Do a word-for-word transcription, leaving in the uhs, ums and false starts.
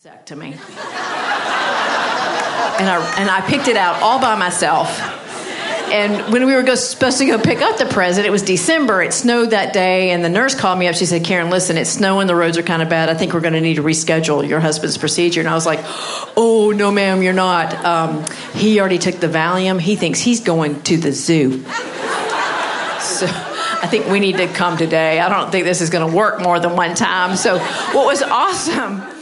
mastectomy. And I, and I picked it out all by myself. And when we were go, supposed to go pick up the present, it was December. It snowed that day, and the nurse called me up. She said, Karen, listen, it's snowing. The roads are kind of bad. I think we're going to need to reschedule your husband's procedure. And I was like, oh, no, ma'am, you're not. Um, he already took the Valium. He thinks he's going to the zoo. So I think we need to come today. I don't think this is going to work more than one time. So what was awesome